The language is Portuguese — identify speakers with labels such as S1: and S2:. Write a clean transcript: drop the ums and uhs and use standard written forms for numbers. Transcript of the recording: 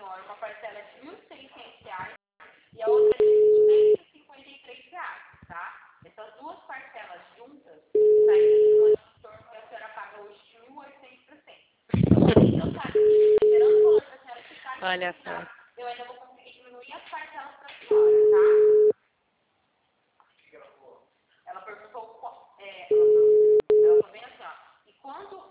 S1: agora uma parcela de R$ 1.600 e a outra de R$ 253, tá? Essas duas parcelas juntas saem em torno que a senhora paga hoje de 1.800%. Então, tá, esperando o valor da senhora ficar,
S2: Olha só.
S1: eu ainda vou conseguir diminuir as parcelas para a senhora, tá? Ela perguntou, ela falou bem assim, ó, e quando